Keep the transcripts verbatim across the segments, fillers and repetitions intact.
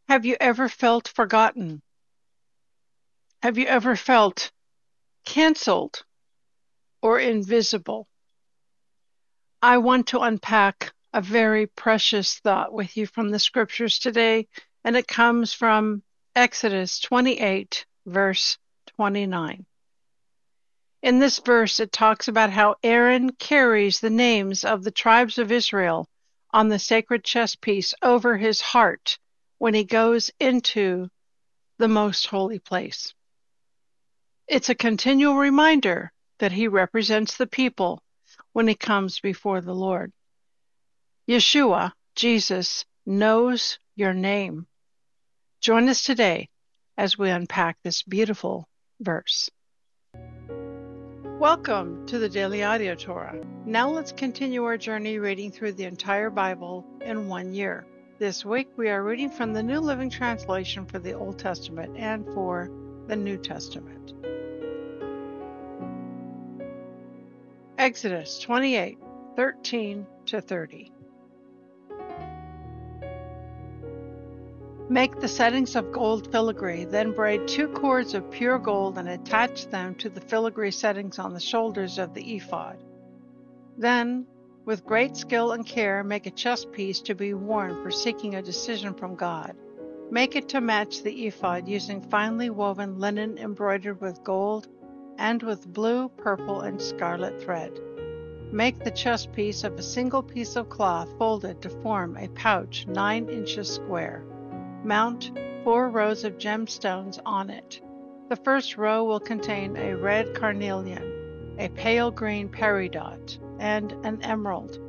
Have you ever felt forgotten? Have you ever felt canceled or invisible? I want to unpack a very precious thought with you from the scriptures today, and it comes from Exodus twenty-eight, verse twenty-nine. In this verse, it talks about how Aaron carries the names of the tribes of Israel on the sacred chest piece over his heart when he goes into the most holy place. It's a continual reminder that he represents the people when he comes before the Lord. Yeshua, Jesus, knows your name. Join us today as we unpack this beautiful verse. Welcome to the Daily Audio Torah. Now let's continue our journey reading through the entire Bible in one year. This week we are reading from the New Living Translation for the Old Testament and for the New Testament. Exodus twenty-eight, thirteen to thirty. Make the settings of gold filigree, then braid two cords of pure gold and attach them to the filigree settings on the shoulders of the ephod. Then, with great skill and care, make a chest piece to be worn for seeking a decision from God. Make it to match the ephod using finely woven linen embroidered with gold and with blue, purple, and scarlet thread. Make the chest piece of a single piece of cloth folded to form a pouch nine inches square. Mount four rows of gemstones on it. The first row will contain a red carnelian, a pale green peridot, and an emerald.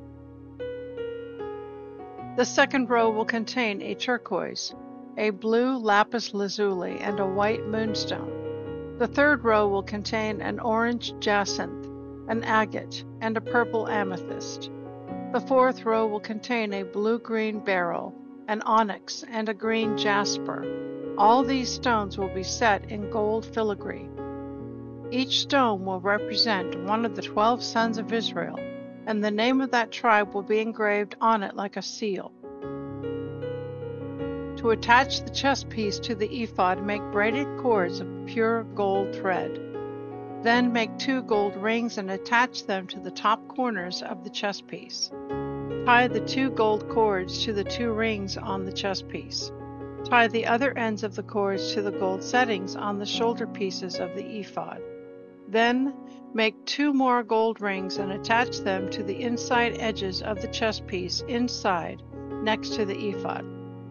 The second row will contain a turquoise, a blue lapis lazuli, and a white moonstone. The third row will contain an orange jacinth, an agate, and a purple amethyst. The fourth row will contain a blue-green beryl, an onyx, and a green jasper. All these stones will be set in gold filigree. Each stone will represent one of the twelve sons of Israel, and the name of that tribe will be engraved on it like a seal. To attach the chest piece to the ephod, make braided cords of pure gold thread. Then make two gold rings and attach them to the top corners of the chest piece. Tie the two gold cords to the two rings on the chest piece. Tie the other ends of the cords to the gold settings on the shoulder pieces of the ephod. Then make two more gold rings and attach them to the inside edges of the chest piece inside, next to the ephod.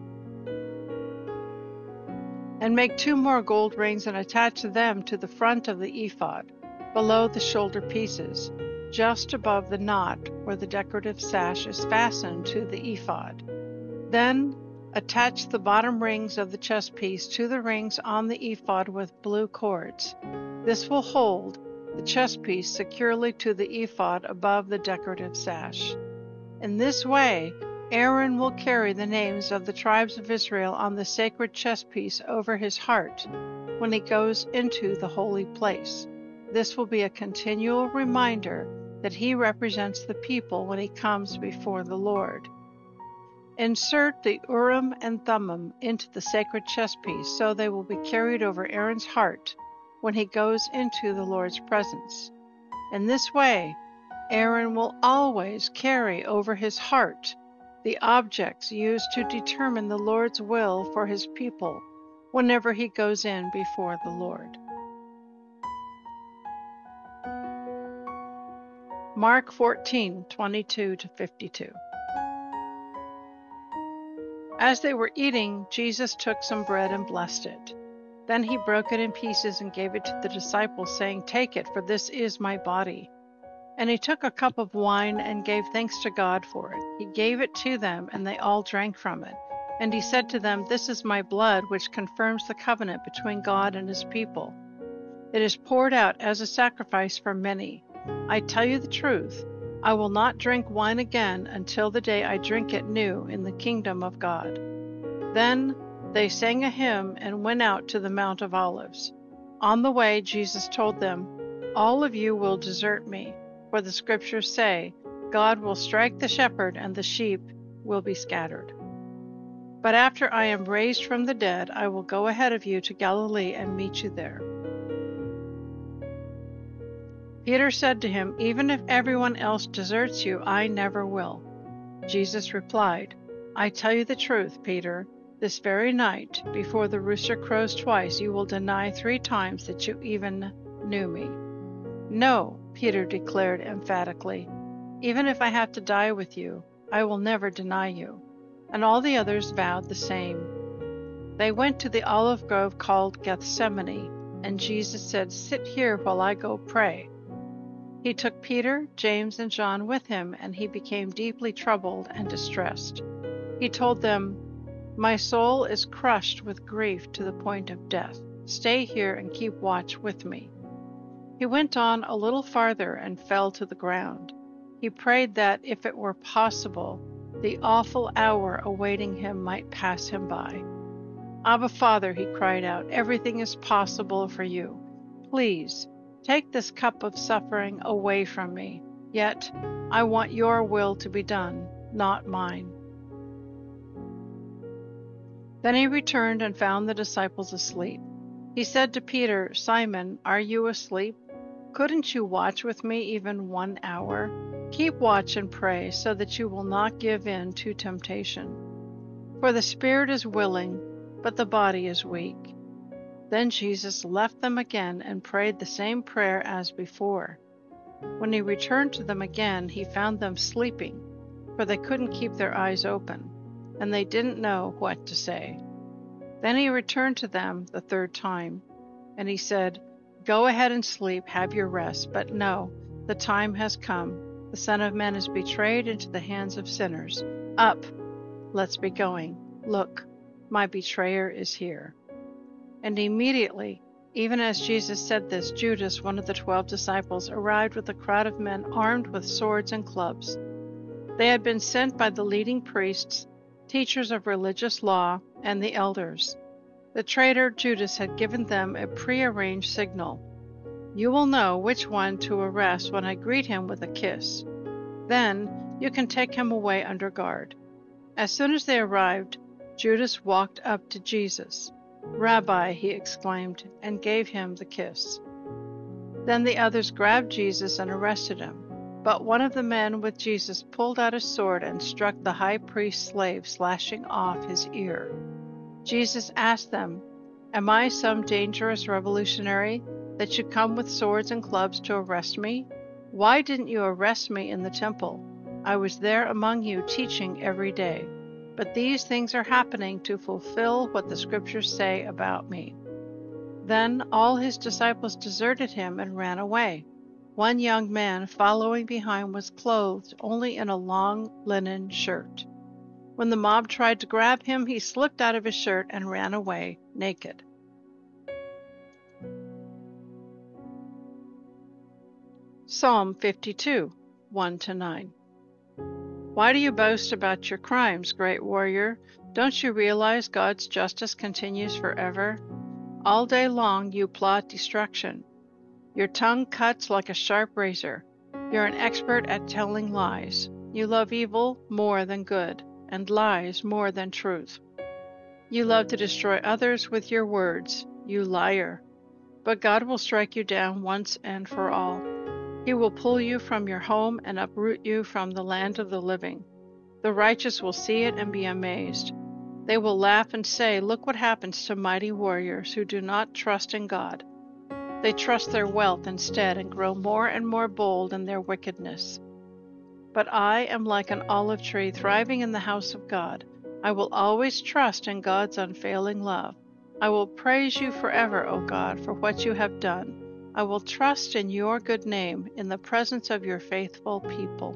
And make two more gold rings and attach them to the front of the ephod, below the shoulder pieces, just above the knot where the decorative sash is fastened to the ephod. Then attach the bottom rings of the chest piece to the rings on the ephod with blue cords. This will hold the chest piece securely to the ephod above the decorative sash. In this way, Aaron will carry the names of the tribes of Israel on the sacred chest piece over his heart when he goes into the holy place. This will be a continual reminder that he represents the people when he comes before the Lord. Insert the Urim and Thummim into the sacred chest piece so they will be carried over Aaron's heart when he goes into the Lord's presence. In this way, Aaron will always carry over his heart the objects used to determine the Lord's will for his people whenever he goes in before the Lord. Mark fourteen, twenty-two to fifty-two. As they were eating, Jesus took some bread and blessed it. Then he broke it in pieces and gave it to the disciples, saying, "Take it, for this is my body." And he took a cup of wine and gave thanks to God for it. He gave it to them, and they all drank from it. And he said to them, "This is my blood, which confirms the covenant between God and his people. It is poured out as a sacrifice for many. I tell you the truth, I will not drink wine again until the day I drink it new in the kingdom of God." Then they sang a hymn and went out to the Mount of Olives. On the way, Jesus told them, "All of you will desert me, for the scriptures say, God will strike the shepherd and the sheep will be scattered." But after I am raised from the dead, I will go ahead of you to Galilee and meet you there." Peter said to him, "Even if everyone else deserts you, I never will." Jesus replied, "I tell you the truth, Peter. This very night, before the rooster crows twice, you will deny three times that you even knew me." "No," Peter declared emphatically. "Even if I have to die with you, I will never deny you." And all the others vowed the same. They went to the olive grove called Gethsemane, and Jesus said, "Sit here while I go pray." He took Peter, James, and John with him, and he became deeply troubled and distressed. He told them, "My soul is crushed with grief to the point of death. Stay here and keep watch with me." He went on a little farther and fell to the ground. He prayed that, if it were possible, the awful hour awaiting him might pass him by. "Abba, Father," he cried out, "everything is possible for you. Please, take this cup of suffering away from me. Yet, I want your will to be done, not mine." Then he returned and found the disciples asleep. He said to Peter, "Simon, are you asleep? Couldn't you watch with me even one hour? Keep watch and pray, so that you will not give in to temptation. For the spirit is willing, but the body is weak." Then Jesus left them again and prayed the same prayer as before. When he returned to them again, he found them sleeping, for they couldn't keep their eyes open, and they didn't know what to say. Then he returned to them the third time, and he said, "Go ahead and sleep, have your rest, but no, the time has come. The Son of Man is betrayed into the hands of sinners. Up, let's be going. Look, my betrayer is here." And immediately, even as Jesus said this, Judas, one of the twelve disciples, arrived with a crowd of men armed with swords and clubs. They had been sent by the leading priests, teachers of religious law, and the elders. The traitor Judas had given them a prearranged signal. "You will know which one to arrest when I greet him with a kiss. Then you can take him away under guard." As soon as they arrived, Judas walked up to Jesus. "Rabbi," he exclaimed, and gave him the kiss. Then the others grabbed Jesus and arrested him. But one of the men with Jesus pulled out his sword and struck the high priest's slave, slashing off his ear. Jesus asked them, "Am I some dangerous revolutionary that you come with swords and clubs to arrest me? Why didn't you arrest me in the temple? I was there among you teaching every day. But these things are happening to fulfill what the scriptures say about me." Then all his disciples deserted him and ran away. One young man following behind was clothed only in a long linen shirt. When the mob tried to grab him, he slipped out of his shirt and ran away naked. Psalm fifty-two, one to nine. Why do you boast about your crimes, great warrior? Don't you realize God's justice continues forever? All day long you plot destruction. Your tongue cuts like a sharp razor. You're an expert at telling lies. You love evil more than good, and lies more than truth. You love to destroy others with your words, you liar. But God will strike you down once and for all. He will pull you from your home and uproot you from the land of the living. The righteous will see it and be amazed. They will laugh and say, "Look what happens to mighty warriors who do not trust in God." They trust their wealth instead and grow more and more bold in their wickedness. But I am like an olive tree thriving in the house of God. I will always trust in God's unfailing love. I will praise you forever, O God, for what you have done. I will trust in your good name in the presence of your faithful people.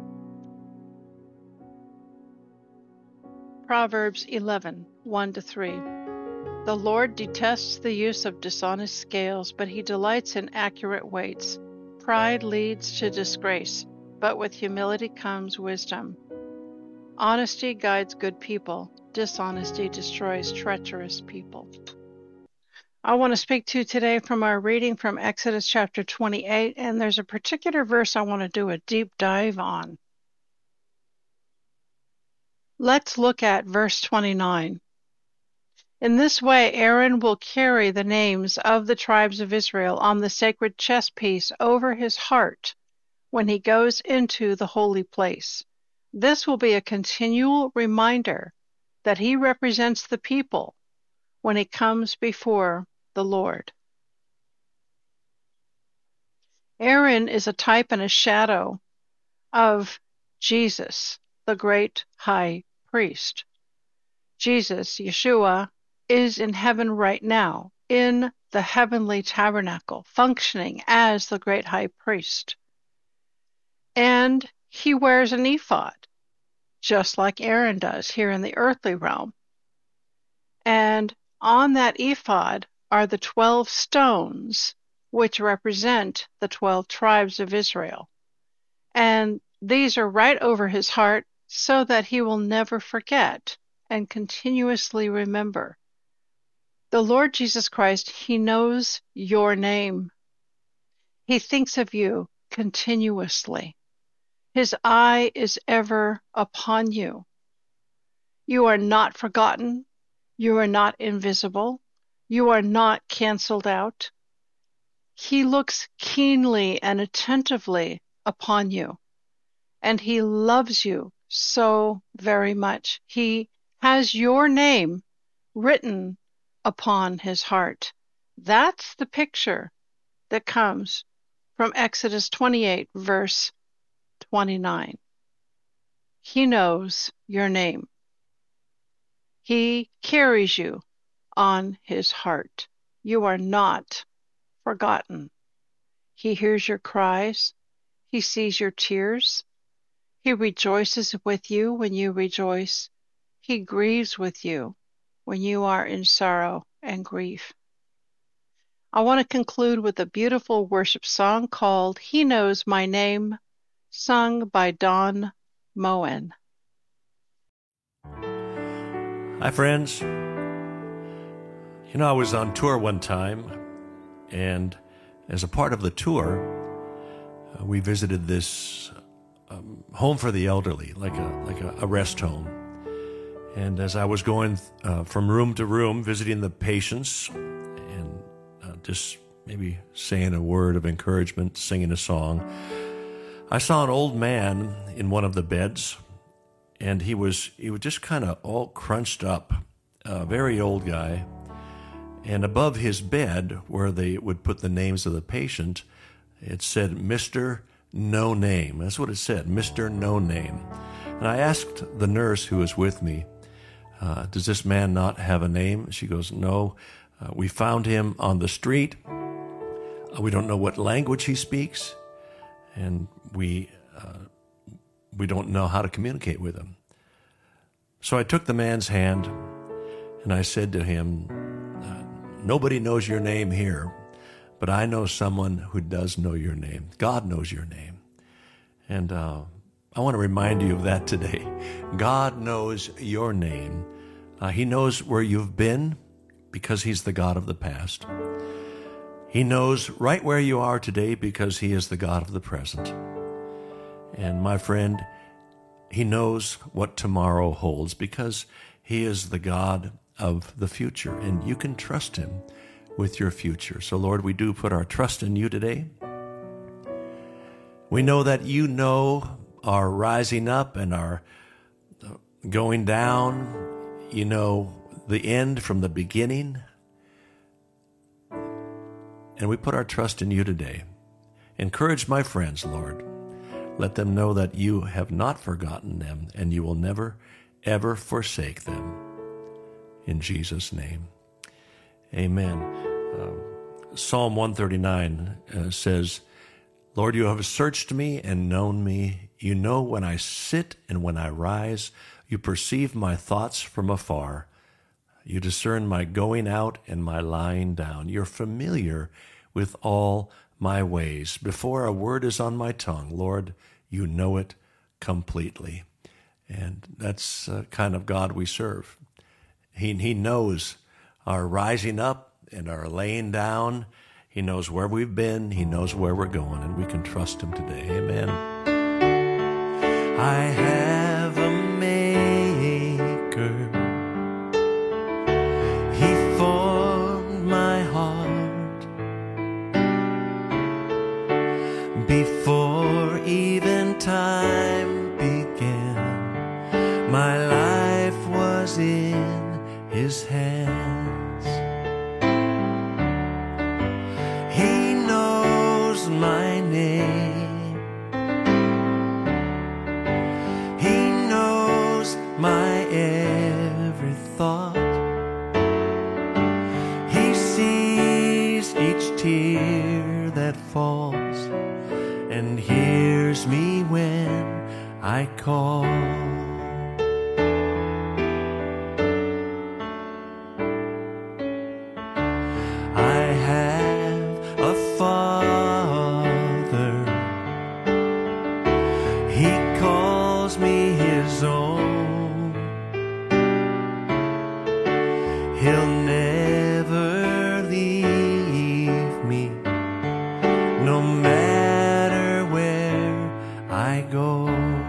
Proverbs eleven, one to three. The Lord detests the use of dishonest scales, but he delights in accurate weights. Pride leads to disgrace, but with humility comes wisdom. Honesty guides good people. Dishonesty destroys treacherous people. I want to speak to you today from our reading from Exodus chapter twenty-eight, and there's a particular verse I want to do a deep dive on. Let's look at verse twenty-nine. In this way Aaron will carry the names of the tribes of Israel on the sacred chest piece over his heart when he goes into the holy place. This will be a continual reminder that he represents the people when he comes before the Lord. Aaron is a type and a shadow of Jesus, the great high priest. Jesus, Yeshua, is in heaven right now, in the heavenly tabernacle, functioning as the great high priest. And he wears an ephod, just like Aaron does here in the earthly realm. And on that ephod are the twelve stones, which represent the twelve tribes of Israel. And these are right over his heart so that he will never forget and continuously remember. The Lord Jesus Christ, he knows your name. He thinks of you continuously. His eye is ever upon you. You are not forgotten. You are not invisible. You are not canceled out. He looks keenly and attentively upon you, and he loves you so very much. He has your name written upon his heart. That's the picture that comes from Exodus twenty-eight, verse twenty-nine. He knows your name. He carries you on his heart. You are not forgotten. He hears your cries. He sees your tears. He rejoices with you when you rejoice. He grieves with you when you are in sorrow and grief. I want to conclude with a beautiful worship song called He Knows My Name, sung by Don Moen. Hi, friends. You know, I was on tour one time, and as a part of the tour, uh, we visited this um, home for the elderly, like a like a, a rest home. And as I was going uh, from room to room, visiting the patients, and uh, just maybe saying a word of encouragement, singing a song, I saw an old man in one of the beds, and he was he was just kind of all crunched up, a very old guy. And above his bed, where they would put the names of the patient, it said Mister No Name. That's what it said, Mister No Name. And I asked the nurse who was with me, uh, does this man not have a name? She goes, no. Uh, we found him on the street. Uh, we don't know what language he speaks, and we uh, we don't know how to communicate with him. So I took the man's hand, and I said to him, uh, nobody knows your name here, but I know someone who does know your name. God knows your name. And uh, I want to remind you of that today. God knows your name. Uh, he knows where you've been because he's the God of the past. He knows right where you are today because he is the God of the present. And my friend, he knows what tomorrow holds because he is the God of the future, and you can trust him with your future. So, Lord, we do put our trust in you today. We know that you know our rising up and our going down. You know the end from the beginning. And we put our trust in you today. Encourage my friends, Lord. Let them know that you have not forgotten them and you will never, ever forsake them. In Jesus' name, amen. Uh, Psalm one thirty-nine uh, says, Lord, you have searched me and known me. You know when I sit and when I rise. You perceive my thoughts from afar. You discern my going out and my lying down. You're familiar with all my ways. Before a word is on my tongue, Lord, you know it completely. And that's the kind of God we serve. He, he knows our rising up and our laying down. He knows where we've been. He knows where we're going, and we can trust him today. Amen. I have a his hands. He knows my name. He knows my every thought. He sees each tear that falls and hears me when I call. I have a Father. He calls me his own. He'll never leave me, no matter where I go.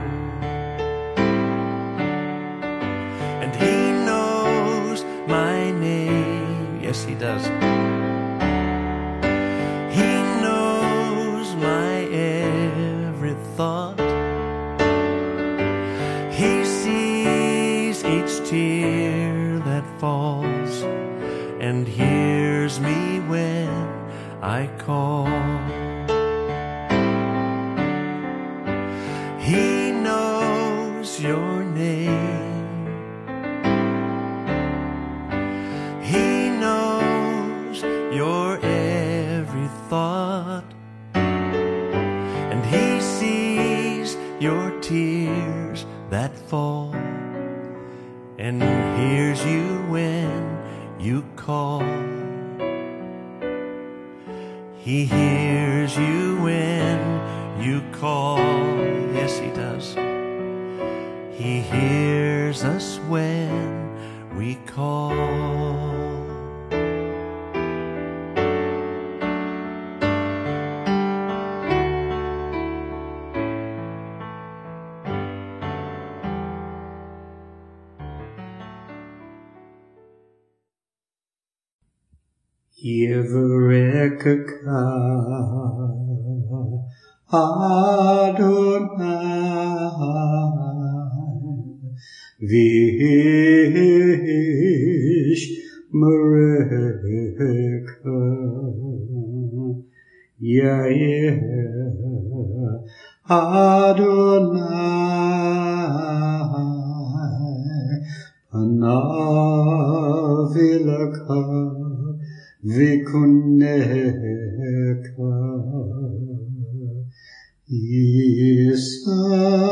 And he knows my name. Yes, he does. He knows my every thought. He sees each tear that falls and hears me when I call. He knows your name. He knows your every thought. And he sees your tears that fall and hears you when you call. He hears you when you call. Yes, he does. He hears us when we call. Yevrekka Adonai Vish Mereka Yair Adonai Panavilaka Vikuneka Isa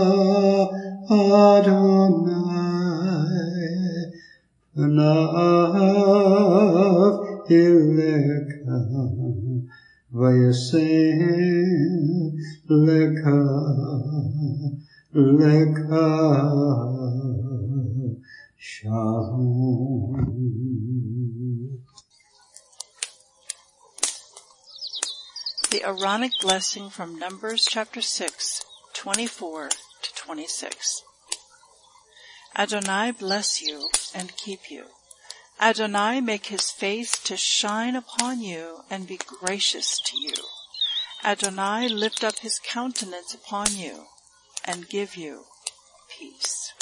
Adonai Panav Ileka Vayasem Leka Leka Shalom. The Aaronic blessing from Numbers chapter six, twenty-four to twenty-six. Adonai bless you and keep you. Adonai make his face to shine upon you and be gracious to you. Adonai lift up his countenance upon you and give you peace.